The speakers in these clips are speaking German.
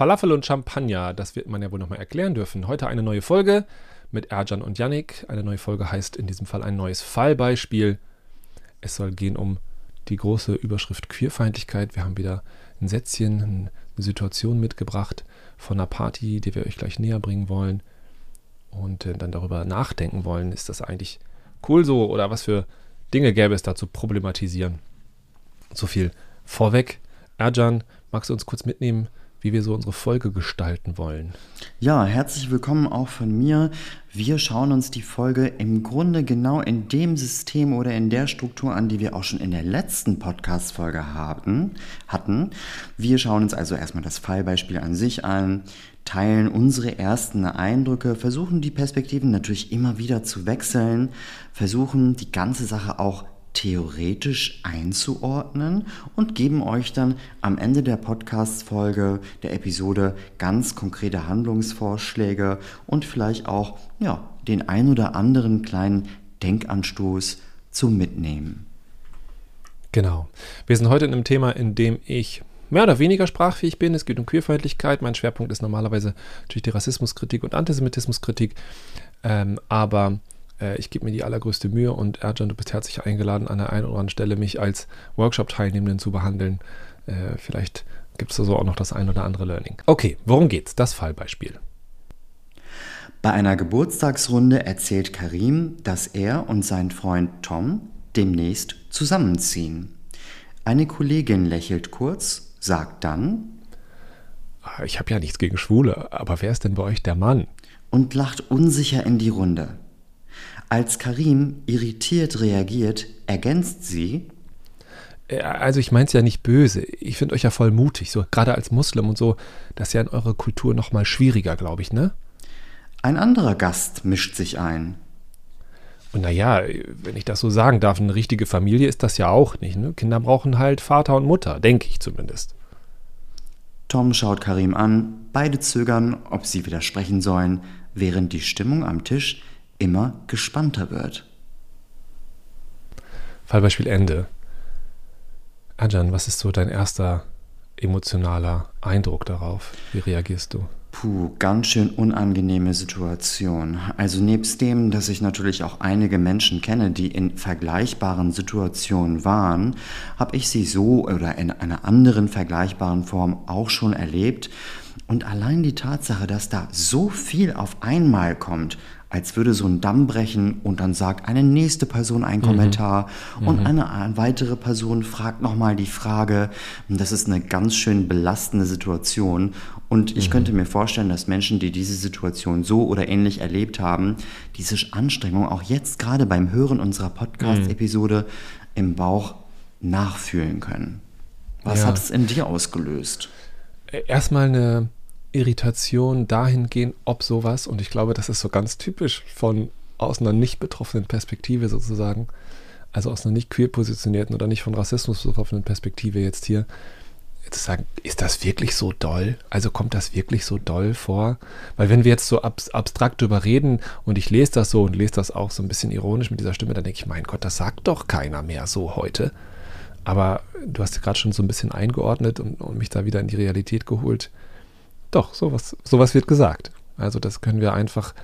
Falafel und Champagner, das wird man ja wohl nochmal erklären dürfen. Heute eine neue Folge mit Ercan und Yannick. Eine neue Folge heißt in diesem Fall ein neues Fallbeispiel. Es soll gehen um die große Überschrift Queerfeindlichkeit. Wir haben wieder ein Sätzchen, eine Situation mitgebracht von einer Party, die wir euch gleich näher bringen wollen und dann darüber nachdenken wollen, ist das eigentlich cool so oder was für Dinge gäbe es da zu problematisieren. So viel vorweg. Ercan, magst du uns kurz mitnehmen, wie wir so unsere Folge gestalten wollen? Ja, herzlich willkommen auch von mir. Wir schauen uns die Folge im Grunde genau in dem System oder in der Struktur an, die wir auch schon in der letzten Podcast-Folge hatten. Wir schauen uns also erstmal das Fallbeispiel an sich an, teilen unsere ersten Eindrücke, versuchen die Perspektiven natürlich immer wieder zu wechseln, versuchen die ganze Sache auch theoretisch einzuordnen und geben euch dann am Ende der Podcast-Folge, der Episode, ganz konkrete Handlungsvorschläge und vielleicht auch den ein oder anderen kleinen Denkanstoß zum Mitnehmen. Genau. Wir sind heute in einem Thema, in dem ich mehr oder weniger sprachfähig bin. Es geht um Queerfeindlichkeit. Mein Schwerpunkt ist normalerweise natürlich die Rassismuskritik und Antisemitismuskritik, aber ich gebe mir die allergrößte Mühe und Ercan, du bist herzlich eingeladen, an der einen oder anderen Stelle mich als Workshop-Teilnehmenden zu behandeln. Vielleicht gibt es da so auch noch das ein oder andere Learning. Okay, worum geht's? Das Fallbeispiel. Bei einer Geburtstagsrunde erzählt Karim, dass er und sein Freund Tom demnächst zusammenziehen. Eine Kollegin lächelt kurz, sagt dann: Ich habe ja nichts gegen Schwule, aber wer ist denn bei euch der Mann? Und lacht unsicher in die Runde. Als Karim irritiert reagiert, ergänzt sie: Also ich meine es ja nicht böse. Ich finde euch ja voll mutig, so gerade als Muslim und so. Das ist ja in eurer Kultur noch mal schwieriger, glaube ich, ne? Ein anderer Gast mischt sich ein. Und naja, wenn ich das so sagen darf, eine richtige Familie ist das ja auch nicht, ne? Kinder brauchen halt Vater und Mutter, denke ich zumindest. Tom schaut Karim an, beide zögern, ob sie widersprechen sollen, während die Stimmung am Tisch immer gespannter wird. Fallbeispiel Ende. Ercan, was ist so dein erster emotionaler Eindruck darauf? Wie reagierst du? Ganz schön unangenehme Situation. Also nebst dem, dass ich natürlich auch einige Menschen kenne, die in vergleichbaren Situationen waren, habe ich sie so oder in einer anderen vergleichbaren Form auch schon erlebt. Und allein die Tatsache, dass da so viel auf einmal kommt, als würde so ein Damm brechen und dann sagt eine nächste Person einen Kommentar und eine weitere Person fragt nochmal die Frage. Das ist eine ganz schön belastende Situation und ich könnte mir vorstellen, dass Menschen, die diese Situation so oder ähnlich erlebt haben, diese Anstrengung auch jetzt gerade beim Hören unserer Podcast-Episode im Bauch nachfühlen können. Was hat es in dir ausgelöst? Erstmal eine Irritation dahingehend, ob sowas, und ich glaube, das ist so ganz typisch aus einer nicht betroffenen Perspektive sozusagen, also aus einer nicht queer positionierten oder nicht von Rassismus betroffenen Perspektive jetzt hier, zu sagen, ist das wirklich so doll? Also kommt das wirklich so doll vor? Weil wenn wir jetzt so abstrakt drüber reden und ich lese das so und lese das auch so ein bisschen ironisch mit dieser Stimme, dann denke ich, mein Gott, das sagt doch keiner mehr so heute. Aber du hast gerade schon so ein bisschen eingeordnet und mich da wieder in die Realität geholt. Doch, sowas wird gesagt. Also das können wir einfach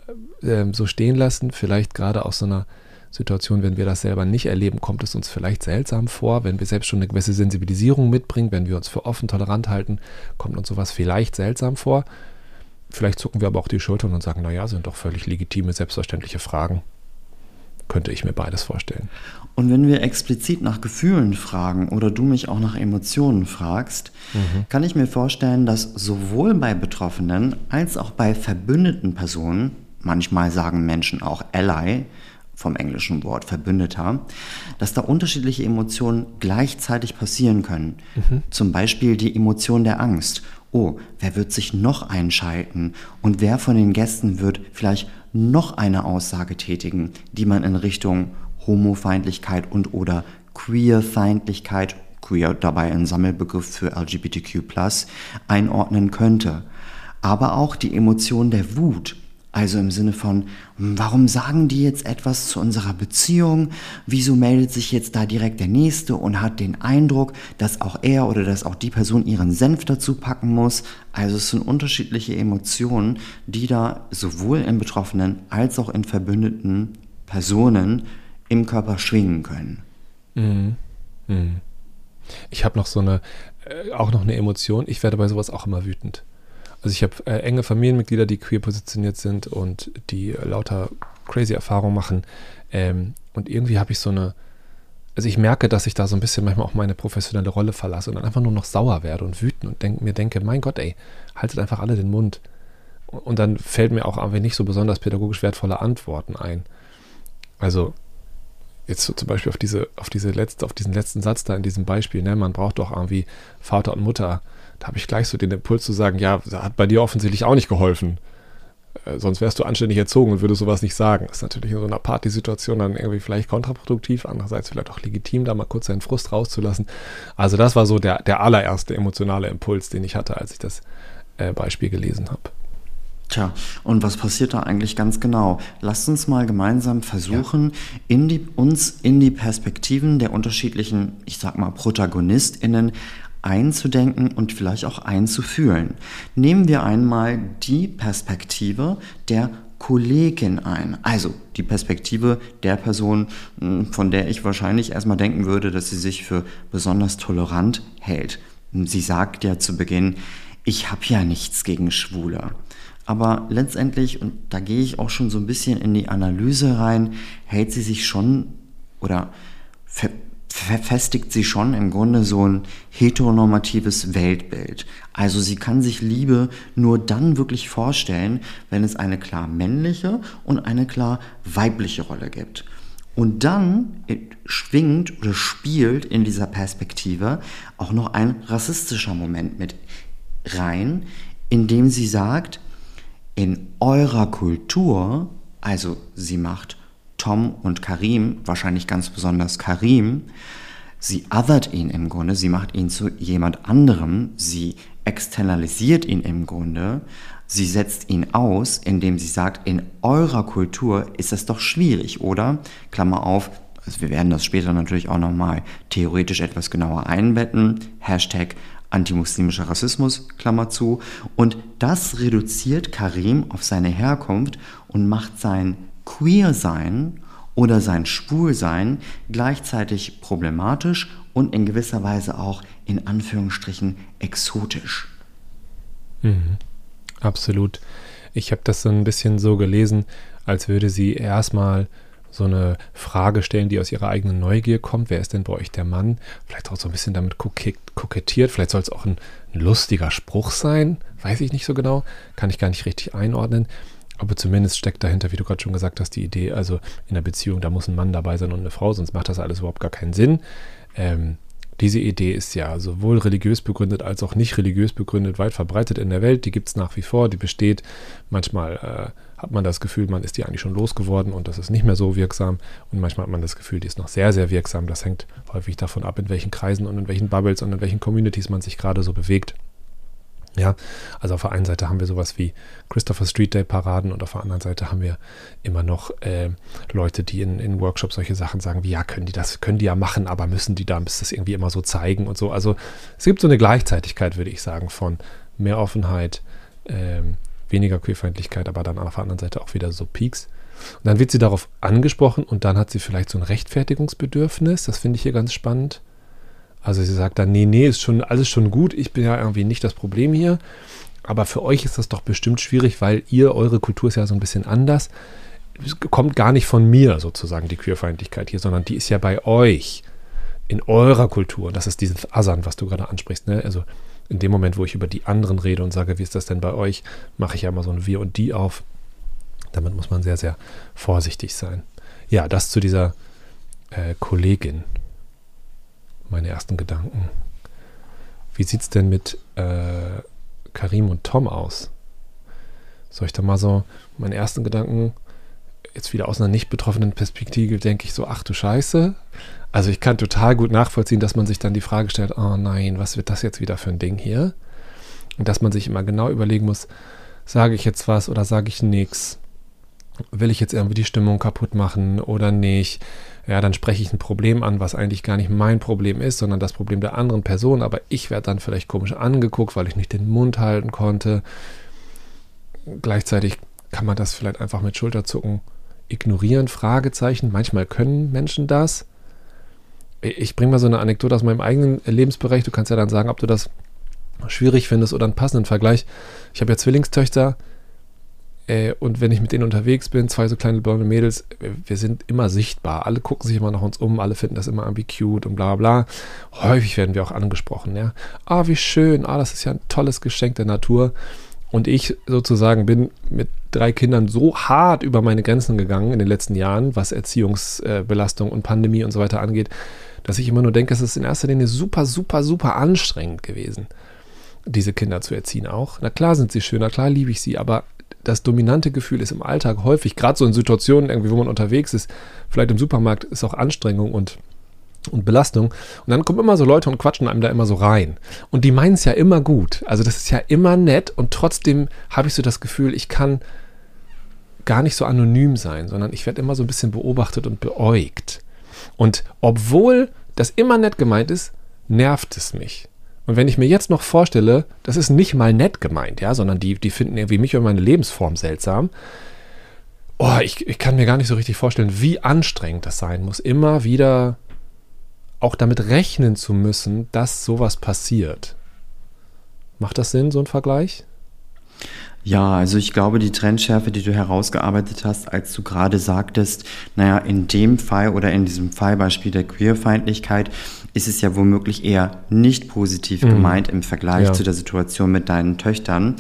so stehen lassen. Vielleicht gerade aus so einer Situation, wenn wir das selber nicht erleben, kommt es uns vielleicht seltsam vor. Wenn wir selbst schon eine gewisse Sensibilisierung mitbringen, wenn wir uns für offen, tolerant halten, kommt uns sowas vielleicht seltsam vor. Vielleicht zucken wir aber auch die Schultern und sagen, naja, sind doch völlig legitime, selbstverständliche Fragen. Könnte ich mir beides vorstellen. Und wenn wir explizit nach Gefühlen fragen oder du mich auch nach Emotionen fragst, kann ich mir vorstellen, dass sowohl bei Betroffenen als auch bei verbündeten Personen, manchmal sagen Menschen auch Ally, vom englischen Wort Verbündeter, dass da unterschiedliche Emotionen gleichzeitig passieren können. Zum Beispiel die Emotion der Angst. Oh, wer wird sich noch einschalten? Und wer von den Gästen wird vielleicht noch eine Aussage tätigen, die man in Richtung Homofeindlichkeit und oder Queerfeindlichkeit, queer dabei ein Sammelbegriff für LGBTQ+, einordnen könnte. Aber auch die Emotion der Wut. Also im Sinne von, warum sagen die jetzt etwas zu unserer Beziehung? Wieso meldet sich jetzt da direkt der Nächste und hat den Eindruck, dass auch er oder dass auch die Person ihren Senf dazu packen muss? Also es sind unterschiedliche Emotionen, die da sowohl in Betroffenen als auch in verbündeten Personen im Körper schwingen können. Mhm. Mhm. Ich habe noch auch noch eine Emotion. Ich werde bei sowas auch immer wütend. Also ich habe enge Familienmitglieder, die queer positioniert sind und die lauter crazy Erfahrungen machen. Und irgendwie habe ich also ich merke, dass ich da so ein bisschen manchmal auch meine professionelle Rolle verlasse und dann einfach nur noch sauer werde und wütend und mir denke, mein Gott, ey, haltet einfach alle den Mund. Und dann fällt mir auch irgendwie nicht so besonders pädagogisch wertvolle Antworten ein. Also jetzt so zum Beispiel auf diesen letzten Satz da in diesem Beispiel, ne, man braucht doch irgendwie Vater und Mutter. Da habe ich gleich so den Impuls zu sagen, ja, das hat bei dir offensichtlich auch nicht geholfen. Sonst wärst du anständig erzogen und würdest sowas nicht sagen. Das ist natürlich in so einer Partysituation dann irgendwie vielleicht kontraproduktiv, andererseits vielleicht auch legitim, da mal kurz seinen Frust rauszulassen. Also das war so der allererste emotionale Impuls, den ich hatte, als ich das Beispiel gelesen habe. Tja, und was passiert da eigentlich ganz genau? Lasst uns mal gemeinsam versuchen, uns in die Perspektiven der unterschiedlichen, ich sag mal, ProtagonistInnen einzudenken und vielleicht auch einzufühlen. Nehmen wir einmal die Perspektive der Kollegin ein. Also die Perspektive der Person, von der ich wahrscheinlich erstmal denken würde, dass sie sich für besonders tolerant hält. Sie sagt ja zu Beginn, ich habe ja nichts gegen Schwule. Aber letztendlich, und da gehe ich auch schon so ein bisschen in die Analyse rein, hält sie sich schon oder verfestigt sie schon im Grunde so ein heteronormatives Weltbild. Also sie kann sich Liebe nur dann wirklich vorstellen, wenn es eine klar männliche und eine klar weibliche Rolle gibt. Und dann schwingt oder spielt in dieser Perspektive auch noch ein rassistischer Moment mit rein, indem sie sagt, in eurer Kultur, also sie macht Tom und Karim, wahrscheinlich ganz besonders Karim, sie othert ihn im Grunde, sie macht ihn zu jemand anderem, sie externalisiert ihn im Grunde, sie setzt ihn aus, indem sie sagt, in eurer Kultur ist das doch schwierig, oder? Klammer auf, also wir werden das später natürlich auch nochmal theoretisch etwas genauer einbetten, Hashtag antimuslimischer Rassismus, Klammer zu, und das reduziert Karim auf seine Herkunft und macht sein Queer-Sein oder sein Schwul-Sein gleichzeitig problematisch und in gewisser Weise auch in Anführungsstrichen exotisch. Mhm. Absolut. Ich habe das so ein bisschen so gelesen, als würde sie erstmal so eine Frage stellen, die aus ihrer eigenen Neugier kommt. Wer ist denn bei euch der Mann? Vielleicht auch so ein bisschen damit kokettiert. Vielleicht soll es auch ein lustiger Spruch sein. Weiß ich nicht so genau. Kann ich gar nicht richtig einordnen. Aber zumindest steckt dahinter, wie du gerade schon gesagt hast, die Idee, also in der Beziehung, da muss ein Mann dabei sein und eine Frau, sonst macht das alles überhaupt gar keinen Sinn. Diese Idee ist ja sowohl religiös begründet als auch nicht religiös begründet weit verbreitet in der Welt. Die gibt es nach wie vor, die besteht. Manchmal hat man das Gefühl, man ist die eigentlich schon losgeworden und das ist nicht mehr so wirksam. Und manchmal hat man das Gefühl, die ist noch sehr, sehr wirksam. Das hängt häufig davon ab, in welchen Kreisen und in welchen Bubbles und in welchen Communities man sich gerade so bewegt. Ja, also auf der einen Seite haben wir sowas wie Christopher Street Day Paraden und auf der anderen Seite haben wir immer noch Leute, die in Workshops solche Sachen sagen, wie ja, können die ja machen, aber müssen das irgendwie immer so zeigen und so. Also es gibt so eine Gleichzeitigkeit, würde ich sagen, von mehr Offenheit, weniger Queerfeindlichkeit, aber dann auf der anderen Seite auch wieder so Peaks. Und dann wird sie darauf angesprochen und dann hat sie vielleicht so ein Rechtfertigungsbedürfnis, das finde ich hier ganz spannend. Also sie sagt dann, nee, ist schon alles schon gut, ich bin ja irgendwie nicht das Problem hier, aber für euch ist das doch bestimmt schwierig, weil eure Kultur ist ja so ein bisschen anders. Es kommt gar nicht von mir sozusagen, die Queerfeindlichkeit hier, sondern die ist ja bei euch, in eurer Kultur. Und das ist dieses Asern, was du gerade ansprichst. Ne? Also in dem Moment, wo ich über die anderen rede und sage, wie ist das denn bei euch, mache ich ja immer so ein Wir und Die auf. Damit muss man sehr, sehr vorsichtig sein. Ja, das zu dieser Kollegin. Meine ersten Gedanken. Wie sieht es denn mit Karim und Tom aus? Soll ich da mal so meine ersten Gedanken jetzt wieder aus einer nicht betroffenen Perspektive denke ich so, ach du Scheiße. Also ich kann total gut nachvollziehen, dass man sich dann die Frage stellt, oh nein, was wird das jetzt wieder für ein Ding hier? Und dass man sich immer genau überlegen muss, sage ich jetzt was oder sage ich nichts? Will ich jetzt irgendwie die Stimmung kaputt machen oder nicht? Ja, dann spreche ich ein Problem an, was eigentlich gar nicht mein Problem ist, sondern das Problem der anderen Person, aber ich werde dann vielleicht komisch angeguckt, weil ich nicht den Mund halten konnte. Gleichzeitig kann man das vielleicht einfach mit Schulterzucken ignorieren, Fragezeichen. Manchmal können Menschen das. Ich bringe mal so eine Anekdote aus meinem eigenen Lebensbereich. Du kannst ja dann sagen, ob du das schwierig findest oder einen passenden Vergleich. Ich habe ja Zwillingstöchter und wenn ich mit denen unterwegs bin, 2 so kleine blonde Mädels, wir sind immer sichtbar. Alle gucken sich immer nach uns um, alle finden das immer irgendwie cute und bla bla. Häufig werden wir auch angesprochen. Ja? Ah, wie schön, das ist ja ein tolles Geschenk der Natur. Und ich sozusagen bin mit 3 Kindern so hart über meine Grenzen gegangen in den letzten Jahren, was Erziehungsbelastung und Pandemie und so weiter angeht, dass ich immer nur denke, es ist in erster Linie super, super, super anstrengend gewesen, diese Kinder zu erziehen auch. Na klar sind sie schön, na klar liebe ich sie, aber das dominante Gefühl ist im Alltag häufig, gerade so in Situationen, irgendwie, wo man unterwegs ist, vielleicht im Supermarkt, ist auch Anstrengung und Belastung. Und dann kommen immer so Leute und quatschen einem da immer so rein. Und die meinen es ja immer gut. Also das ist ja immer nett und trotzdem habe ich so das Gefühl, ich kann gar nicht so anonym sein, sondern ich werde immer so ein bisschen beobachtet und beäugt. Und obwohl das immer nett gemeint ist, nervt es mich. Und wenn ich mir jetzt noch vorstelle, das ist nicht mal nett gemeint, ja, sondern die finden irgendwie mich und meine Lebensform seltsam. Ich kann mir gar nicht so richtig vorstellen, wie anstrengend das sein muss, immer wieder auch damit rechnen zu müssen, dass sowas passiert. Macht das Sinn, so ein Vergleich? Ja, also ich glaube, die Trennschärfe, die du herausgearbeitet hast, als du gerade sagtest, naja, in dem Fall oder in diesem Fallbeispiel der Queerfeindlichkeit ist es ja womöglich eher nicht positiv gemeint im Vergleich zu der Situation mit deinen Töchtern.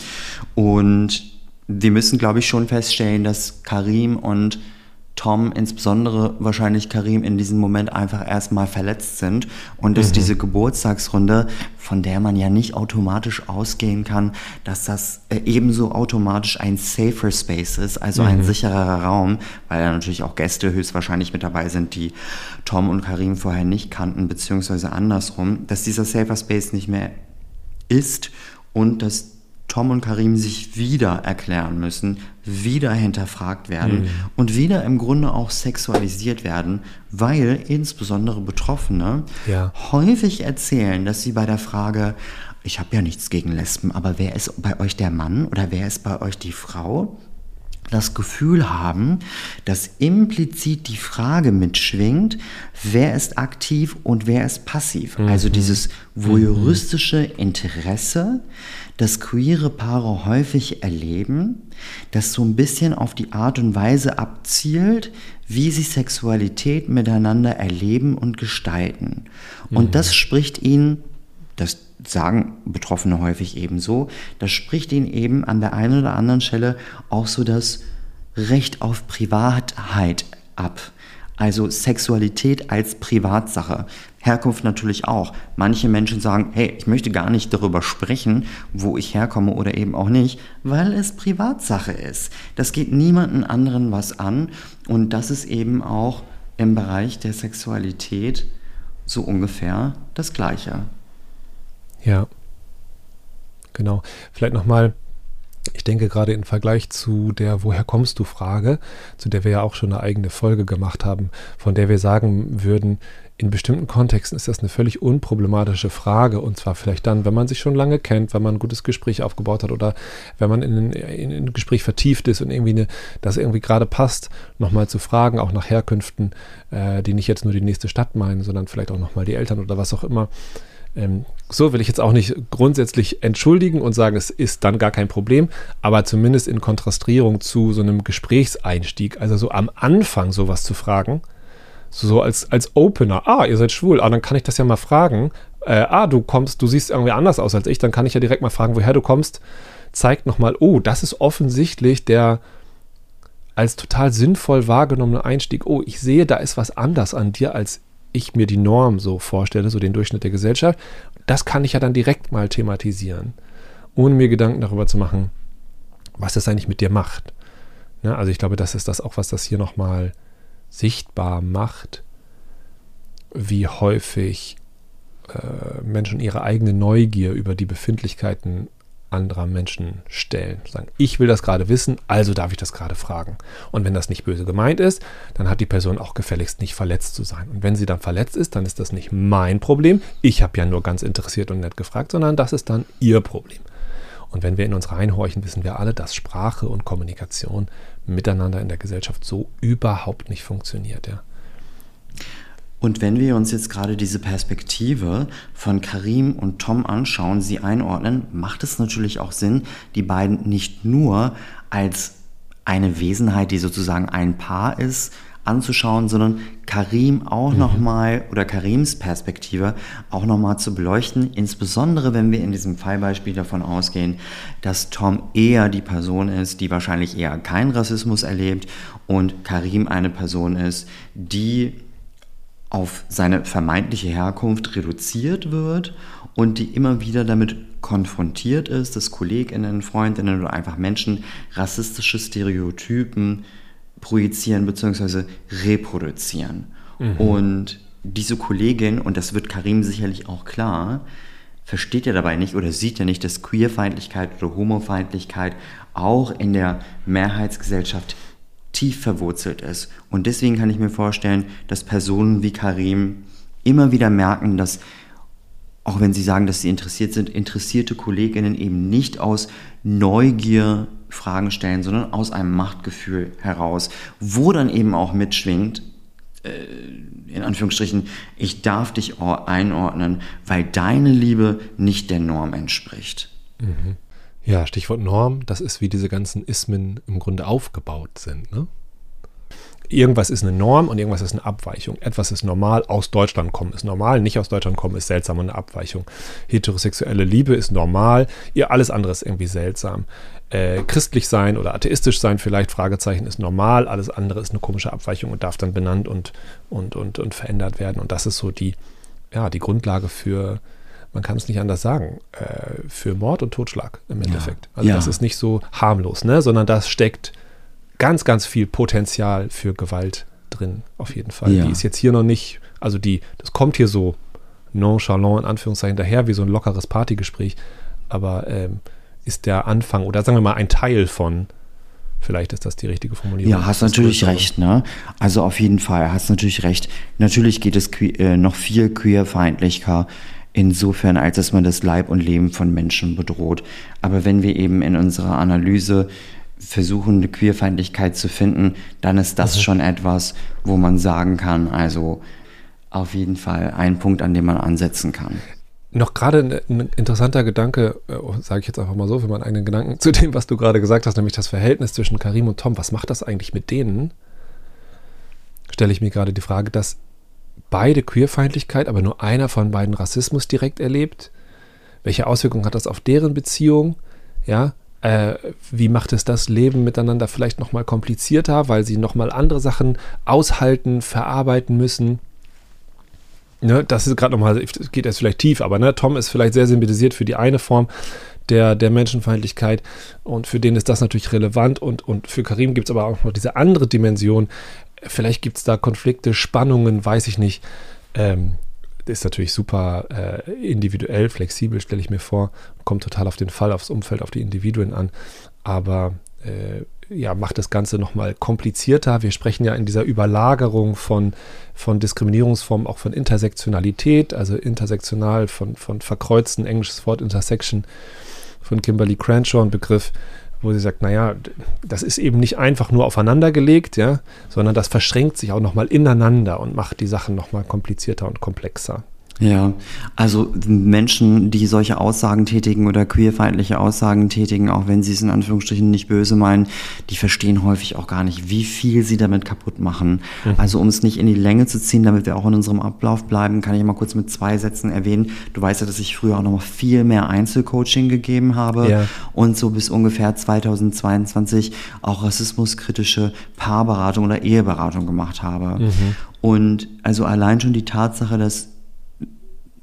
Und wir müssen, glaube ich, schon feststellen, dass Karim und Tom, insbesondere wahrscheinlich Karim, in diesem Moment einfach erstmal verletzt sind und dass diese Geburtstagsrunde, von der man ja nicht automatisch ausgehen kann, dass das ebenso automatisch ein safer Space ist, also ein sicherer Raum, weil da natürlich auch Gäste höchstwahrscheinlich mit dabei sind, die Tom und Karim vorher nicht kannten, beziehungsweise andersrum, dass dieser safer Space nicht mehr ist und dass Tom und Karim sich wieder erklären müssen, wieder hinterfragt werden und wieder im Grunde auch sexualisiert werden, weil insbesondere Betroffene häufig erzählen, dass sie bei der Frage, ich habe ja nichts gegen Lesben, aber wer ist bei euch der Mann oder wer ist bei euch die Frau, das Gefühl haben, dass implizit die Frage mitschwingt, wer ist aktiv und wer ist passiv. Also dieses voyeuristische Interesse, das queere Paare häufig erleben, das so ein bisschen auf die Art und Weise abzielt, wie sie Sexualität miteinander erleben und gestalten. Und das spricht ihnen, das sagen Betroffene häufig ebenso, das spricht ihnen eben an der einen oder anderen Stelle auch so das Recht auf Privatheit ab. Also Sexualität als Privatsache. Herkunft natürlich auch. Manche Menschen sagen, hey, ich möchte gar nicht darüber sprechen, wo ich herkomme oder eben auch nicht, weil es Privatsache ist. Das geht niemanden anderen was an und das ist eben auch im Bereich der Sexualität so ungefähr das Gleiche. Ja, genau. Vielleicht nochmal, ich denke gerade im Vergleich zu der Woher kommst du Frage, zu der wir ja auch schon eine eigene Folge gemacht haben, von der wir sagen würden, in bestimmten Kontexten ist das eine völlig unproblematische Frage und zwar vielleicht dann, wenn man sich schon lange kennt, wenn man ein gutes Gespräch aufgebaut hat oder wenn man in ein Gespräch vertieft ist und das irgendwie gerade passt, nochmal zu fragen, auch nach Herkünften, die nicht jetzt nur die nächste Stadt meinen, sondern vielleicht auch nochmal die Eltern oder was auch immer. So will ich jetzt auch nicht grundsätzlich entschuldigen und sagen, es ist dann gar kein Problem, aber zumindest in Kontrastierung zu so einem Gesprächseinstieg, also so am Anfang sowas zu fragen, so als Opener, ihr seid schwul, dann kann ich das ja mal fragen, du siehst irgendwie anders aus als ich, dann kann ich ja direkt mal fragen, woher du kommst, zeigt nochmal, das ist offensichtlich der als total sinnvoll wahrgenommene Einstieg, ich sehe, da ist was anders an dir, als ich mir die Norm so vorstelle, so den Durchschnitt der Gesellschaft, das kann ich ja dann direkt mal thematisieren, ohne mir Gedanken darüber zu machen, was das eigentlich mit dir macht. Ne? Also ich glaube, das ist das auch, was das hier nochmal sichtbar macht, wie häufig Menschen ihre eigene Neugier über die Befindlichkeiten anderer Menschen stellen. Sagen, ich will das gerade wissen, also darf ich das gerade fragen. Und wenn das nicht böse gemeint ist, dann hat die Person auch gefälligst nicht verletzt zu sein. Und wenn sie dann verletzt ist, dann ist das nicht mein Problem. Ich habe ja nur ganz interessiert und nett gefragt, sondern das ist dann ihr Problem. Und wenn wir in uns reinhorchen, wissen wir alle, dass Sprache und Kommunikation miteinander in der Gesellschaft so überhaupt nicht funktioniert. Ja. Und wenn wir uns jetzt gerade diese Perspektive von Karim und Tom anschauen, sie einordnen, macht es natürlich auch Sinn, die beiden nicht nur als eine Wesenheit, die sozusagen ein Paar ist, anzuschauen, sondern Karim auch nochmal oder Karims Perspektive auch nochmal zu beleuchten, insbesondere wenn wir in diesem Fallbeispiel davon ausgehen, dass Tom eher die Person ist, die wahrscheinlich eher keinen Rassismus erlebt und Karim eine Person ist, die auf seine vermeintliche Herkunft reduziert wird und die immer wieder damit konfrontiert ist, dass KollegInnen, Freundinnen oder einfach Menschen rassistische Stereotypen projizieren bzw. reproduzieren. Und diese Kollegin, und das wird Karim sicherlich auch klar, versteht ja dabei nicht oder sieht ja nicht, dass Queerfeindlichkeit oder Homofeindlichkeit auch in der Mehrheitsgesellschaft tief verwurzelt ist. Und deswegen kann ich mir vorstellen, dass Personen wie Karim immer wieder merken, dass, auch wenn sie sagen, dass sie interessiert sind, interessierte Kolleginnen eben nicht aus Neugier Fragen stellen, sondern aus einem Machtgefühl heraus, wo dann eben auch mitschwingt, in Anführungsstrichen, ich darf dich einordnen, weil deine Liebe nicht der Norm entspricht. Ja, Stichwort Norm, das ist, wie diese ganzen Ismen im Grunde aufgebaut sind. Ne? Irgendwas ist eine Norm und irgendwas ist eine Abweichung. Etwas ist normal, aus Deutschland kommen ist normal, nicht aus Deutschland kommen ist seltsam und eine Abweichung. Heterosexuelle Liebe ist normal, alles andere ist irgendwie seltsam. Christlich sein oder atheistisch sein vielleicht, Fragezeichen, ist normal, alles andere ist eine komische Abweichung und darf dann benannt und verändert werden. Und das ist so die Grundlage für, man kann es nicht anders sagen, für Mord und Totschlag im Endeffekt. Also das ist nicht so harmlos, ne? Sondern das steckt ganz, ganz viel Potenzial für Gewalt drin, auf jeden Fall. Die ist jetzt hier noch nicht, also das kommt hier so nonchalant in Anführungszeichen daher, wie so ein lockeres Partygespräch, aber ist der Anfang oder sagen wir mal ein Teil von, vielleicht ist das die richtige Formulierung. Ja, hast natürlich recht, ne? Also auf jeden Fall, hast natürlich recht. Natürlich geht es noch viel queerfeindlicher insofern, als dass man das Leib und Leben von Menschen bedroht. Aber wenn wir eben in unserer Analyse versuchen, eine Queerfeindlichkeit zu finden, dann ist das schon etwas, wo man sagen kann, also auf jeden Fall ein Punkt, an dem man ansetzen kann. Noch gerade ein interessanter Gedanke, sage ich jetzt einfach mal so, für meinen eigenen Gedanken, zu dem, was du gerade gesagt hast, nämlich das Verhältnis zwischen Karim und Tom. Was macht das eigentlich mit denen? Stelle ich mir gerade die Frage, dass beide Queerfeindlichkeit, aber nur einer von beiden Rassismus direkt erlebt. Welche Auswirkungen hat das auf deren Beziehung? Ja, wie macht es das Leben miteinander vielleicht nochmal komplizierter, weil sie nochmal andere Sachen aushalten, verarbeiten müssen? Ne, das ist gerade nochmal, geht jetzt vielleicht tief, aber ne, Tom ist vielleicht sehr sensibilisiert für die eine Form der Menschenfeindlichkeit und für den ist das natürlich relevant und für Karim gibt es aber auch noch diese andere Dimension. Vielleicht gibt es da Konflikte, Spannungen, weiß ich nicht. Ist natürlich super individuell, flexibel, stelle ich mir vor. Kommt total auf den Fall, aufs Umfeld, auf die Individuen an. Aber macht das Ganze nochmal komplizierter. Wir sprechen ja in dieser Überlagerung von Diskriminierungsformen, auch von Intersektionalität, also intersektional, von verkreuzten, englisches Wort Intersection, von Kimberly Crenshaw, ein Begriff, wo sie sagt, naja, das ist eben nicht einfach nur aufeinander gelegt, ja, sondern das verschränkt sich auch nochmal ineinander und macht die Sachen nochmal komplizierter und komplexer. Ja, also Menschen, die solche Aussagen tätigen oder queerfeindliche Aussagen tätigen, auch wenn sie es in Anführungsstrichen nicht böse meinen, die verstehen häufig auch gar nicht, wie viel sie damit kaputt machen. Also um es nicht in die Länge zu ziehen, damit wir auch in unserem Ablauf bleiben, kann ich mal kurz mit 2 Sätzen erwähnen. Du weißt ja, dass ich früher auch noch mal viel mehr Einzelcoaching gegeben habe und so bis ungefähr 2022 auch rassismuskritische Paarberatung oder Eheberatung gemacht habe. Und also allein schon die Tatsache, dass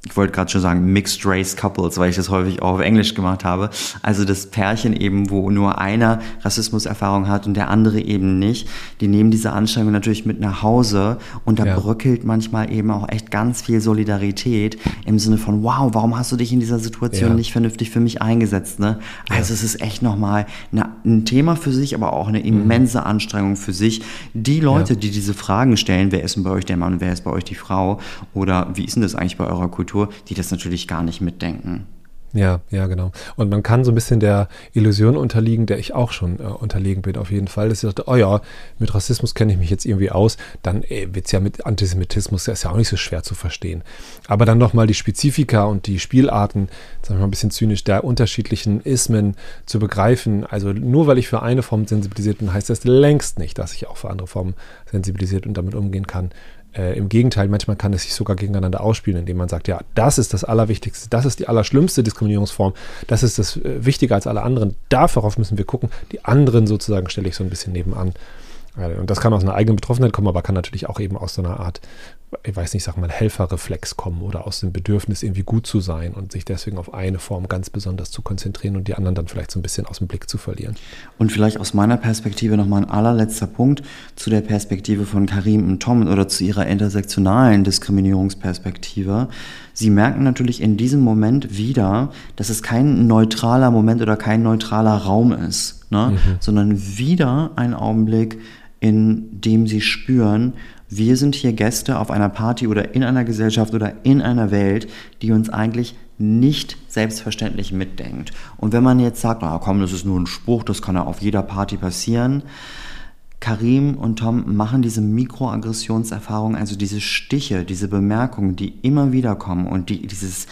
ich wollte gerade schon sagen Mixed Race Couples, weil ich das häufig auch auf Englisch gemacht habe. Also das Pärchen eben, wo nur einer Rassismuserfahrung hat und der andere eben nicht. Die nehmen diese Anstrengung natürlich mit nach Hause und da bröckelt manchmal eben auch echt ganz viel Solidarität im Sinne von, wow, warum hast du dich in dieser Situation nicht vernünftig für mich eingesetzt, ne? Also es ist echt nochmal ein Thema für sich, aber auch eine immense Anstrengung für sich. Die Leute, die diese Fragen stellen, wer ist denn bei euch der Mann, wer ist bei euch die Frau oder wie ist denn das eigentlich bei eurer Kultur, die das natürlich gar nicht mitdenken. Ja, genau. Und man kann so ein bisschen der Illusion unterliegen, der ich auch schon unterlegen bin, auf jeden Fall, dass ich dachte, oh ja, mit Rassismus kenne ich mich jetzt irgendwie aus, dann wird es ja mit Antisemitismus, das ist ja auch nicht so schwer zu verstehen. Aber dann nochmal die Spezifika und die Spielarten, sagen wir mal ein bisschen zynisch, der unterschiedlichen Ismen zu begreifen. Also nur weil ich für eine Form sensibilisiert bin, heißt das längst nicht, dass ich auch für andere Formen sensibilisiert und damit umgehen kann. Im Gegenteil, manchmal kann es sich sogar gegeneinander ausspielen, indem man sagt, ja, das ist das Allerwichtigste, das ist die allerschlimmste Diskriminierungsform, das ist das wichtiger als alle anderen, darauf müssen wir gucken, die anderen sozusagen stelle ich so ein bisschen nebenan. Und das kann aus einer eigenen Betroffenheit kommen, aber kann natürlich auch eben aus so einer Art, ich weiß nicht, sag mal, Helferreflex kommen oder aus dem Bedürfnis, irgendwie gut zu sein und sich deswegen auf eine Form ganz besonders zu konzentrieren und die anderen dann vielleicht so ein bisschen aus dem Blick zu verlieren. Und vielleicht aus meiner Perspektive nochmal ein allerletzter Punkt zu der Perspektive von Karim und Tom oder zu ihrer intersektionalen Diskriminierungsperspektive. Sie merken natürlich in diesem Moment wieder, dass es kein neutraler Moment oder kein neutraler Raum ist, ne? Sondern wieder ein Augenblick, in dem sie spüren, wir sind hier Gäste auf einer Party oder in einer Gesellschaft oder in einer Welt, die uns eigentlich nicht selbstverständlich mitdenkt. Und wenn man jetzt sagt, komm, das ist nur ein Spruch, das kann ja auf jeder Party passieren. Karim und Tom machen diese Mikroaggressionserfahrung, also diese Stiche, diese Bemerkungen, die immer wieder kommen und die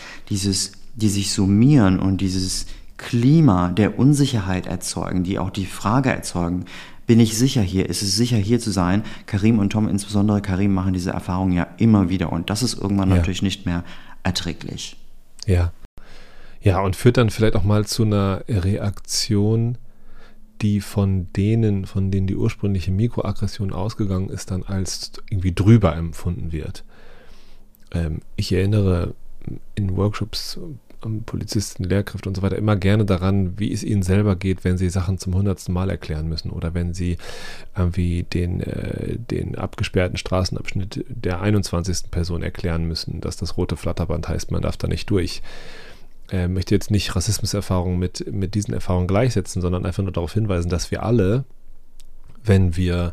sich summieren und dieses Klima der Unsicherheit erzeugen, die auch die Frage erzeugen, bin ich sicher hier? Ist es sicher, hier zu sein? Karim und Tom, insbesondere Karim, machen diese Erfahrung ja immer wieder. Und das ist irgendwann natürlich nicht mehr erträglich. Ja, und führt dann vielleicht auch mal zu einer Reaktion, die von denen die ursprüngliche Mikroaggression ausgegangen ist, dann als irgendwie drüber empfunden wird. Ich erinnere in Workshops Polizisten, Lehrkräfte und so weiter immer gerne daran, wie es ihnen selber geht, wenn sie Sachen zum 100. Mal erklären müssen oder wenn sie irgendwie den abgesperrten Straßenabschnitt der 21. Person erklären müssen, dass das rote Flatterband heißt, man darf da nicht durch. Möchte jetzt nicht Rassismuserfahrungen mit diesen Erfahrungen gleichsetzen, sondern einfach nur darauf hinweisen, dass wir alle, wenn wir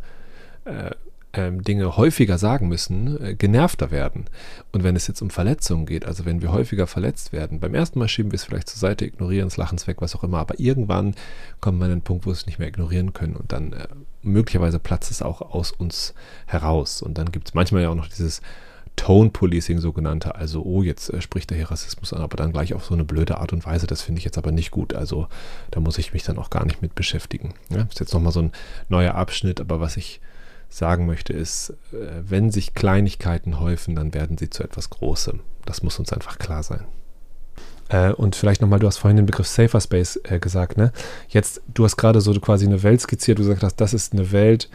Dinge häufiger sagen müssen, genervter werden. Und wenn es jetzt um Verletzungen geht, also wenn wir häufiger verletzt werden, beim ersten Mal schieben wir es vielleicht zur Seite, ignorieren es, lachen es weg, was auch immer, aber irgendwann kommen wir an den Punkt, wo wir es nicht mehr ignorieren können und dann möglicherweise platzt es auch aus uns heraus. Und dann gibt es manchmal ja auch noch dieses Tone-Policing sogenannte, also jetzt spricht er hier Rassismus an, aber dann gleich auf so eine blöde Art und Weise, das finde ich jetzt aber nicht gut, also da muss ich mich dann auch gar nicht mit beschäftigen. Ja, ist jetzt nochmal so ein neuer Abschnitt, aber was ich sagen möchte ist, wenn sich Kleinigkeiten häufen, dann werden sie zu etwas Großem. Das muss uns einfach klar sein. Und vielleicht nochmal, du hast vorhin den Begriff Safer Space gesagt, ne? Jetzt, du hast gerade so quasi eine Welt skizziert, du gesagt hast, das ist eine Welt,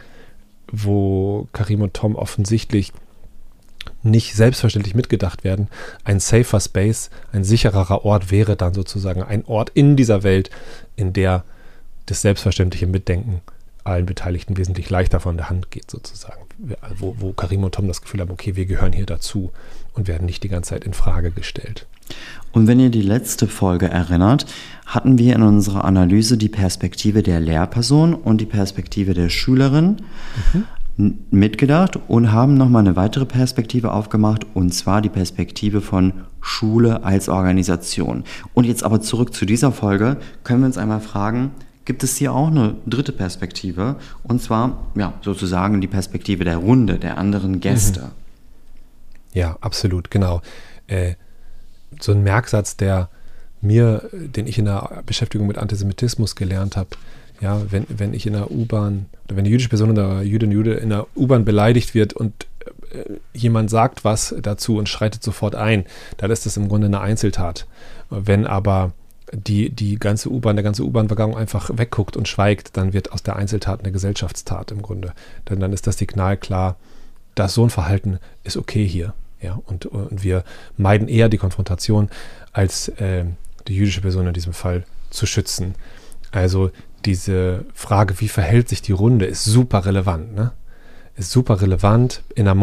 wo Karim und Tom offensichtlich nicht selbstverständlich mitgedacht werden. Ein Safer Space, ein sichererer Ort wäre dann sozusagen ein Ort in dieser Welt, in der das selbstverständliche Mitdenken allen Beteiligten wesentlich leichter von der Hand geht sozusagen. Wo Karim und Tom das Gefühl haben, okay, wir gehören hier dazu und werden nicht die ganze Zeit in Frage gestellt. Und wenn ihr die letzte Folge erinnert, hatten wir in unserer Analyse die Perspektive der Lehrperson und die Perspektive der Schülerin mitgedacht und haben nochmal eine weitere Perspektive aufgemacht, und zwar die Perspektive von Schule als Organisation. Und jetzt aber zurück zu dieser Folge, können wir uns einmal fragen, gibt es hier auch eine dritte Perspektive, und zwar sozusagen die Perspektive der Runde, der anderen Gäste. Ja, absolut, genau. So ein Merksatz, den ich in der Beschäftigung mit Antisemitismus gelernt habe, ja, wenn ich in der U-Bahn, oder wenn eine jüdische Person oder Jude in der U-Bahn beleidigt wird und jemand sagt was dazu und schreitet sofort ein, dann ist das im Grunde eine Einzeltat. Wenn aber die ganze U-Bahn, der ganze U-Bahn-Waggon einfach wegguckt und schweigt, dann wird aus der Einzeltat eine Gesellschaftstat im Grunde. Denn dann ist das Signal klar, dass so ein Verhalten ist okay hier. Ja, und wir meiden eher die Konfrontation, als die jüdische Person in diesem Fall zu schützen. Also diese Frage, wie verhält sich die Runde, ist super relevant. Ne? Ist super relevant. In der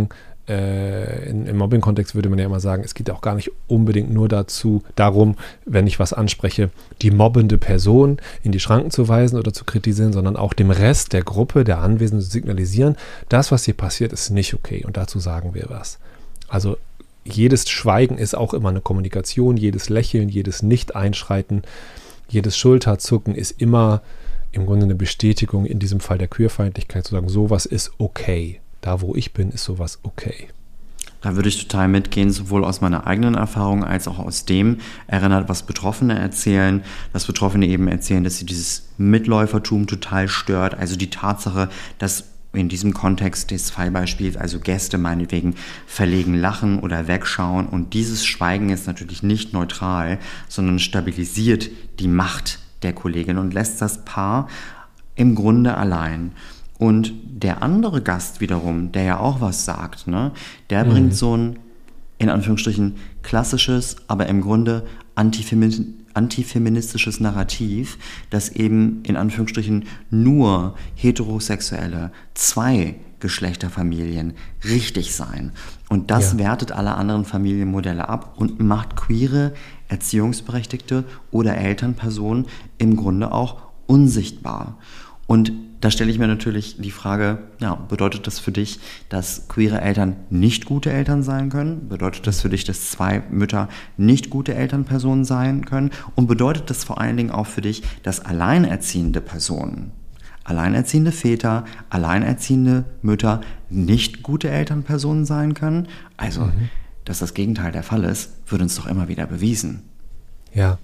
im Mobbing-Kontext würde man ja immer sagen, es geht auch gar nicht unbedingt nur darum, wenn ich was anspreche, die mobbende Person in die Schranken zu weisen oder zu kritisieren, sondern auch dem Rest der Gruppe, der Anwesenden zu signalisieren, das, was hier passiert, ist nicht okay und dazu sagen wir was. Also jedes Schweigen ist auch immer eine Kommunikation, jedes Lächeln, jedes Nicht-Einschreiten, jedes Schulterzucken ist immer im Grunde eine Bestätigung, in diesem Fall der Queerfeindlichkeit, zu sagen, sowas ist okay. Da, wo ich bin, ist sowas okay. Da würde ich total mitgehen, sowohl aus meiner eigenen Erfahrung als auch aus dem erinnert, was Betroffene erzählen. Dass Betroffene eben erzählen, dass sie dieses Mitläufertum total stört. Also die Tatsache, dass in diesem Kontext des Fallbeispiels, also Gäste meinetwegen verlegen lachen oder wegschauen. Und dieses Schweigen ist natürlich nicht neutral, sondern stabilisiert die Macht der Kollegin und lässt das Paar im Grunde allein. Und der andere Gast wiederum, der ja auch was sagt, ne, der bringt so ein, in Anführungsstrichen, klassisches, aber im Grunde antifeministisches Narrativ, das eben in Anführungsstrichen nur heterosexuelle Zwei-Geschlechterfamilien richtig seien. Und das wertet alle anderen Familienmodelle ab und macht queere, erziehungsberechtigte oder Elternpersonen im Grunde auch unsichtbar. Und da stelle ich mir natürlich die Frage, ja, bedeutet das für dich, dass queere Eltern nicht gute Eltern sein können? Bedeutet das für dich, dass zwei Mütter nicht gute Elternpersonen sein können? Und bedeutet das vor allen Dingen auch für dich, dass alleinerziehende Personen, alleinerziehende Väter, alleinerziehende Mütter nicht gute Elternpersonen sein können? Also, dass das Gegenteil der Fall ist, wird uns doch immer wieder bewiesen. Ja.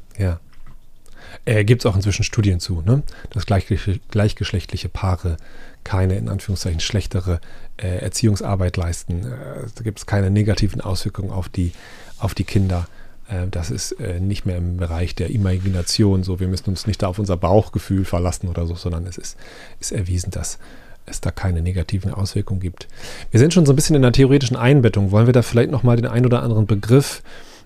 Gibt es auch inzwischen Studien zu, ne? Dass gleichgeschlechtliche Paare keine, in Anführungszeichen, schlechtere Erziehungsarbeit leisten. Da gibt es keine negativen Auswirkungen auf die Kinder. Das ist nicht mehr im Bereich der Imagination so. Wir müssen uns nicht da auf unser Bauchgefühl verlassen oder so, sondern es ist erwiesen, dass es da keine negativen Auswirkungen gibt. Wir sind schon so ein bisschen in der theoretischen Einbettung. Wollen wir da vielleicht nochmal den ein oder anderen Begriff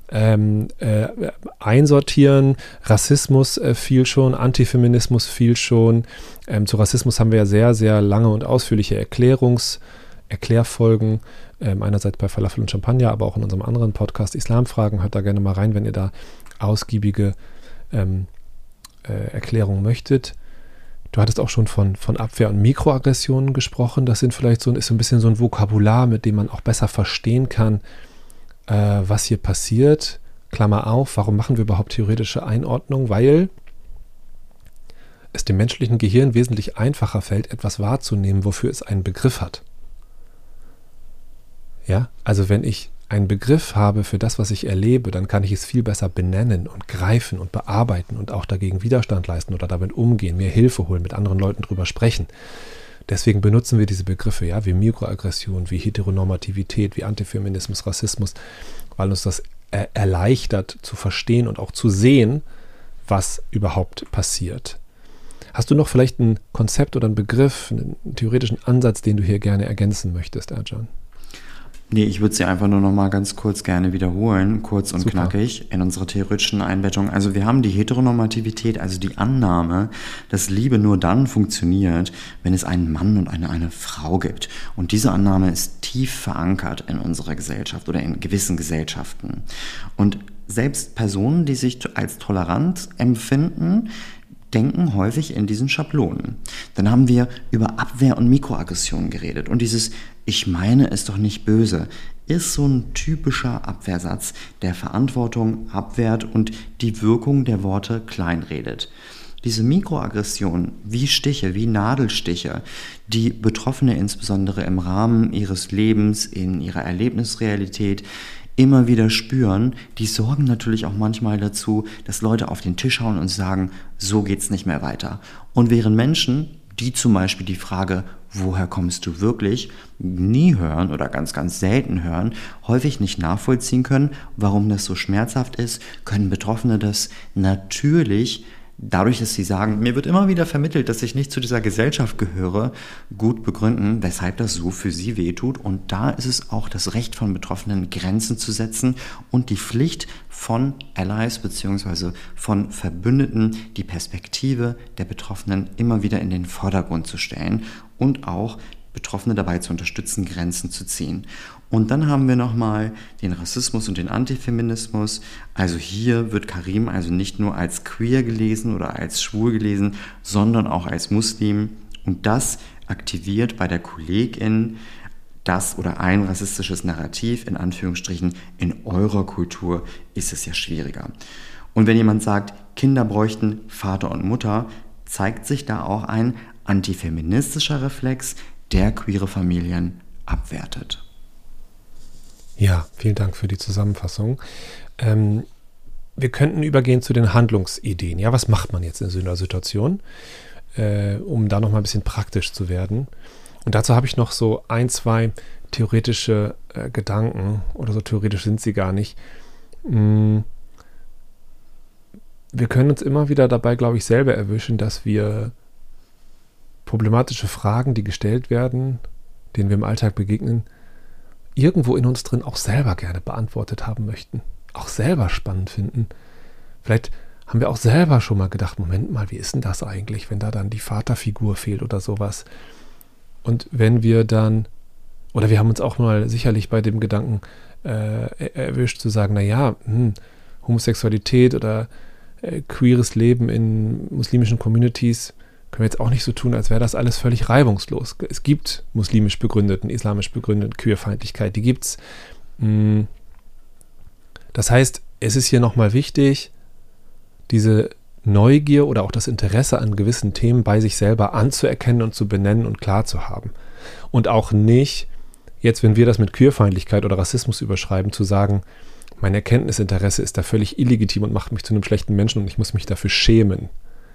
einsortieren? Rassismus fiel schon, Antifeminismus fiel schon. Zu Rassismus haben wir ja sehr, sehr lange und ausführliche Erklärfolgen, einerseits bei Falafel und Champagner, aber auch in unserem anderen Podcast Islamfragen. Hört da gerne mal rein, wenn ihr da ausgiebige Erklärungen möchtet. Du hattest auch schon von Abwehr- und Mikroaggressionen gesprochen. Das ist so ein bisschen so ein Vokabular, mit dem man auch besser verstehen kann, was hier passiert. Klammer auf, warum machen wir überhaupt theoretische Einordnung? Weil es dem menschlichen Gehirn wesentlich einfacher fällt, etwas wahrzunehmen, wofür es einen Begriff hat. Ja, also wenn ich einen Begriff habe für das, was ich erlebe, dann kann ich es viel besser benennen und greifen und bearbeiten und auch dagegen Widerstand leisten oder damit umgehen, mir Hilfe holen, mit anderen Leuten drüber sprechen. Deswegen benutzen wir diese Begriffe, ja, wie Mikroaggression, wie Heteronormativität, wie Antifeminismus, Rassismus, weil uns das erleichtert zu verstehen und auch zu sehen, was überhaupt passiert. Hast du noch vielleicht ein Konzept oder einen Begriff, einen theoretischen Ansatz, den du hier gerne ergänzen möchtest, Ercan? Nee, ich würde sie einfach nur noch mal ganz kurz gerne wiederholen, kurz und knackig in unserer theoretischen Einbettung. Also wir haben die Heteronormativität, also die Annahme, dass Liebe nur dann funktioniert, wenn es einen Mann und eine Frau gibt. Und diese Annahme ist tief verankert in unserer Gesellschaft oder in gewissen Gesellschaften. Und selbst Personen, die sich als tolerant empfinden, denken häufig in diesen Schablonen. Dann haben wir über Abwehr und Mikroaggression geredet. Und dieses „Ich meine es doch nicht böse" ist so ein typischer Abwehrsatz, der Verantwortung abwehrt und die Wirkung der Worte kleinredet. Diese Mikroaggression, wie Stiche, wie Nadelstiche, die Betroffene insbesondere im Rahmen ihres Lebens, in ihrer Erlebnisrealität immer wieder spüren, die sorgen natürlich auch manchmal dazu, dass Leute auf den Tisch hauen und sagen, so geht's nicht mehr weiter. Und während Menschen, die zum Beispiel die Frage, woher kommst du wirklich, nie hören oder ganz, ganz selten hören, häufig nicht nachvollziehen können, warum das so schmerzhaft ist, können Betroffene das natürlich dadurch, dass sie sagen, mir wird immer wieder vermittelt, dass ich nicht zu dieser Gesellschaft gehöre, gut begründen, weshalb das so für sie wehtut. Und da ist es auch das Recht von Betroffenen, Grenzen zu setzen und die Pflicht von Allies bzw. von Verbündeten, die Perspektive der Betroffenen immer wieder in den Vordergrund zu stellen und auch Betroffene dabei zu unterstützen, Grenzen zu ziehen. Und dann haben wir nochmal den Rassismus und den Antifeminismus. Also hier wird Karim also nicht nur als queer gelesen oder als schwul gelesen, sondern auch als Muslim. Und das aktiviert bei der Kollegin das oder ein rassistisches Narrativ, in Anführungsstrichen, in eurer Kultur ist es ja schwieriger. Und wenn jemand sagt, Kinder bräuchten Vater und Mutter, zeigt sich da auch ein antifeministischer Reflex, der queere Familien abwertet. Ja, vielen Dank für die Zusammenfassung. Wir könnten übergehen zu den Handlungsideen. Ja, was macht man jetzt in so einer Situation, um da noch mal ein bisschen praktisch zu werden? Und dazu habe ich noch so ein, zwei theoretische Gedanken, oder so theoretisch sind sie gar nicht. Wir können uns immer wieder dabei, glaube ich, selber erwischen, dass wir problematische Fragen, die gestellt werden, denen wir im Alltag begegnen, irgendwo in uns drin auch selber gerne beantwortet haben möchten, auch selber spannend finden. Vielleicht haben wir auch selber schon mal gedacht, Moment mal, wie ist denn das eigentlich, wenn da dann die Vaterfigur fehlt oder sowas? Und wenn wir dann, oder wir haben uns auch mal sicherlich bei dem Gedanken erwischt zu sagen, naja, Homosexualität oder queeres Leben in muslimischen Communities können wir jetzt auch nicht so tun, als wäre das alles völlig reibungslos. Es gibt muslimisch begründeten, islamisch begründeten Queerfeindlichkeit, die gibt's. Das heißt, es ist hier nochmal wichtig, diese Neugier oder auch das Interesse an gewissen Themen bei sich selber anzuerkennen und zu benennen und klar zu haben. Und auch nicht, jetzt wenn wir das mit Queerfeindlichkeit oder Rassismus überschreiben, zu sagen, mein Erkenntnisinteresse ist da völlig illegitim und macht mich zu einem schlechten Menschen und ich muss mich dafür schämen.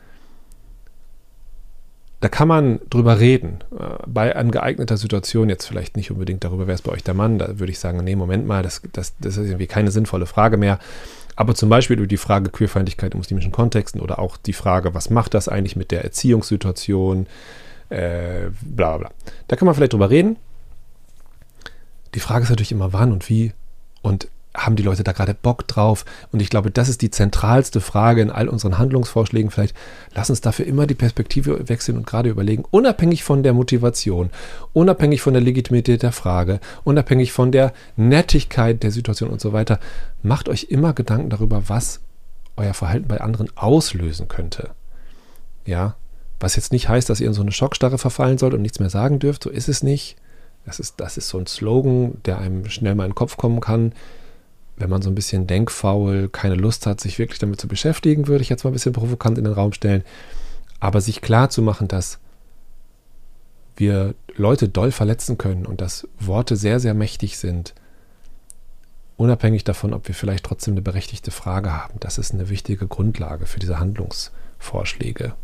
Da kann man drüber reden. Bei angeeigneter Situation, jetzt vielleicht nicht unbedingt darüber, wer ist bei euch der Mann, da würde ich sagen, nee, Moment mal, das ist irgendwie keine sinnvolle Frage mehr. Aber zum Beispiel über die Frage Queerfeindlichkeit in muslimischen Kontexten oder auch die Frage, was macht das eigentlich mit der Erziehungssituation, bla bla bla. Da kann man vielleicht drüber reden. Die Frage ist natürlich immer, wann und wie und haben die Leute da gerade Bock drauf? Und ich glaube, das ist die zentralste Frage in all unseren Handlungsvorschlägen. Vielleicht lass uns dafür immer die Perspektive wechseln und gerade überlegen, unabhängig von der Motivation, unabhängig von der Legitimität der Frage, unabhängig von der Nettigkeit der Situation und so weiter, macht euch immer Gedanken darüber, was euer Verhalten bei anderen auslösen könnte. Ja, was jetzt nicht heißt, dass ihr in so eine Schockstarre verfallen sollt und nichts mehr sagen dürft, so ist es nicht. Das ist so ein Slogan, der einem schnell mal in den Kopf kommen kann. Wenn man so ein bisschen denkfaul, keine Lust hat, sich wirklich damit zu beschäftigen, würde ich jetzt mal ein bisschen provokant in den Raum stellen. Aber sich klar zu machen, dass wir Leute doll verletzen können und dass Worte sehr, sehr mächtig sind, unabhängig davon, ob wir vielleicht trotzdem eine berechtigte Frage haben. Das ist eine wichtige Grundlage für diese Handlungsvorschläge.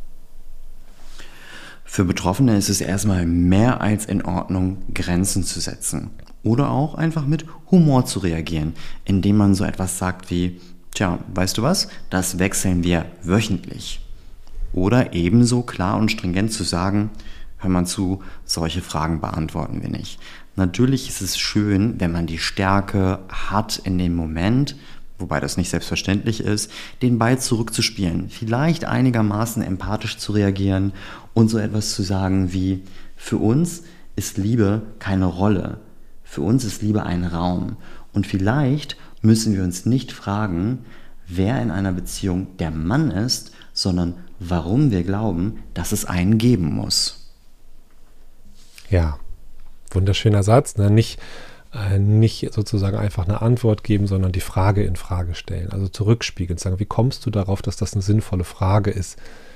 Für Betroffene ist es erstmal mehr als in Ordnung, Grenzen zu setzen. Oder auch einfach mit Humor zu reagieren, indem man so etwas sagt wie, tja, weißt du was, das wechseln wir wöchentlich. Oder ebenso klar und stringent zu sagen, hör mal zu, solche Fragen beantworten wir nicht. Natürlich ist es schön, wenn man die Stärke hat in dem Moment, wobei das nicht selbstverständlich ist, den Ball zurückzuspielen, vielleicht einigermaßen empathisch zu reagieren und so etwas zu sagen wie, für uns ist Liebe keine Rolle. Für uns ist Liebe ein Raum. Und vielleicht müssen wir uns nicht fragen, wer in einer Beziehung der Mann ist, sondern warum wir glauben, dass es einen geben muss. Ja, wunderschöner Satz. Ne? Nicht sozusagen einfach eine Antwort geben, sondern die Frage in Frage stellen. Also zurückspiegeln, sagen, wie kommst du darauf, dass das eine sinnvolle Frage ist?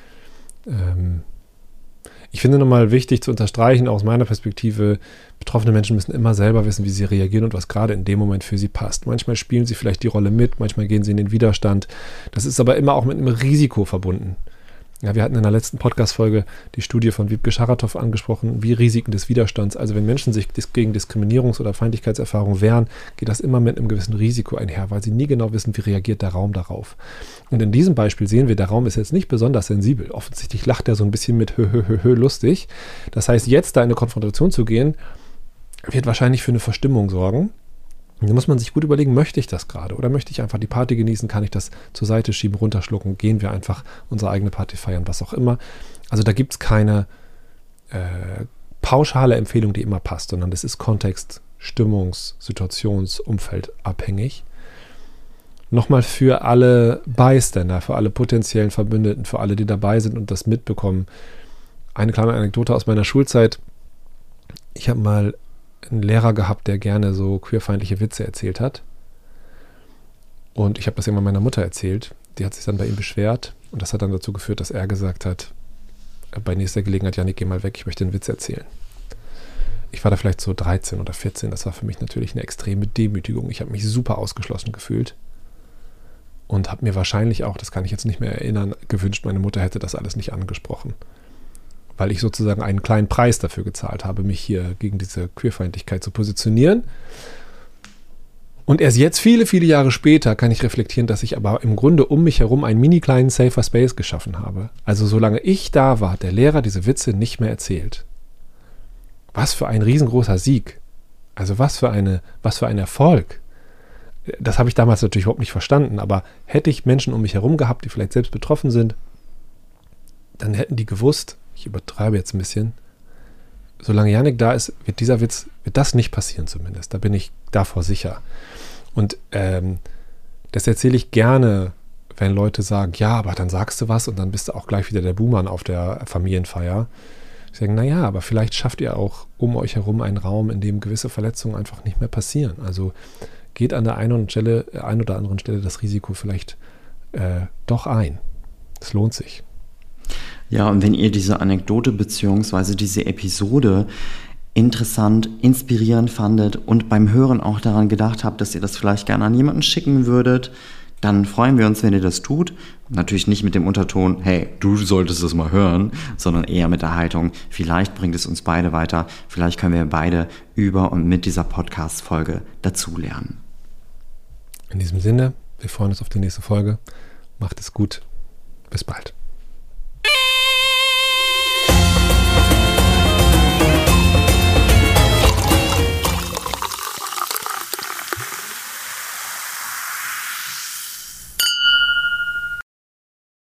Ich finde nochmal wichtig zu unterstreichen, aus meiner Perspektive, betroffene Menschen müssen immer selber wissen, wie sie reagieren und was gerade in dem Moment für sie passt. Manchmal spielen sie vielleicht die Rolle mit, manchmal gehen sie in den Widerstand. Das ist aber immer auch mit einem Risiko verbunden. Ja, wir hatten in der letzten Podcast-Folge die Studie von Wiebke Scharatow angesprochen, wie Risiken des Widerstands. Also wenn Menschen sich gegen Diskriminierungs- oder Feindlichkeitserfahrungen wehren, geht das immer mit einem gewissen Risiko einher, weil sie nie genau wissen, wie reagiert der Raum darauf. Und in diesem Beispiel sehen wir, der Raum ist jetzt nicht besonders sensibel. Offensichtlich lacht er so ein bisschen mit hö lustig. Das heißt, jetzt da in eine Konfrontation zu gehen, wird wahrscheinlich für eine Verstimmung sorgen. Da muss man sich gut überlegen, möchte ich das gerade oder möchte ich einfach die Party genießen, kann ich das zur Seite schieben, runterschlucken, gehen wir einfach unsere eigene Party feiern, was auch immer. Also da gibt es keine pauschale Empfehlung, die immer passt, sondern das ist Kontext, Stimmungs-, Situations-, Umfeldabhängig. Nochmal für alle Bystander, für alle potenziellen Verbündeten, für alle, die dabei sind und das mitbekommen. Eine kleine Anekdote aus meiner Schulzeit. Ich habe mal einen Lehrer gehabt, der gerne so queerfeindliche Witze erzählt hat. Und ich habe das immer meiner Mutter erzählt. Die hat sich dann bei ihm beschwert und das hat dann dazu geführt, dass er gesagt hat, bei nächster Gelegenheit, Janik, geh mal weg, ich möchte einen Witz erzählen. Ich war da vielleicht so 13 oder 14, das war für mich natürlich eine extreme Demütigung. Ich habe mich super ausgeschlossen gefühlt und habe mir wahrscheinlich auch, das kann ich jetzt nicht mehr erinnern, gewünscht, meine Mutter hätte das alles nicht angesprochen. Weil ich sozusagen einen kleinen Preis dafür gezahlt habe, mich hier gegen diese Queerfeindlichkeit zu positionieren. Und erst jetzt, viele, viele Jahre später, kann ich reflektieren, dass ich aber im Grunde um mich herum einen mini kleinen Safer Space geschaffen habe. Also solange ich da war, hat der Lehrer diese Witze nicht mehr erzählt. Was für ein riesengroßer Sieg. Also was für ein Erfolg. Das habe ich damals natürlich überhaupt nicht verstanden, aber hätte ich Menschen um mich herum gehabt, die vielleicht selbst betroffen sind, dann hätten die gewusst, ich übertreibe jetzt ein bisschen, solange Janik da ist, wird das nicht passieren zumindest. Da bin ich davor sicher. Und das erzähle ich gerne, wenn Leute sagen, ja, aber dann sagst du was und dann bist du auch gleich wieder der Buhmann auf der Familienfeier. Ich sage, naja, aber vielleicht schafft ihr auch um euch herum einen Raum, in dem gewisse Verletzungen einfach nicht mehr passieren. Also geht an der einen oder anderen Stelle das Risiko vielleicht doch ein. Es lohnt sich. Ja, und wenn ihr diese Anekdote bzw. diese Episode interessant, inspirierend fandet und beim Hören auch daran gedacht habt, dass ihr das vielleicht gerne an jemanden schicken würdet, dann freuen wir uns, wenn ihr das tut. Natürlich nicht mit dem Unterton, hey, du solltest das mal hören, sondern eher mit der Haltung, vielleicht bringt es uns beide weiter, vielleicht können wir beide über und mit dieser Podcast-Folge dazulernen. In diesem Sinne, wir freuen uns auf die nächste Folge. Macht es gut. Bis bald.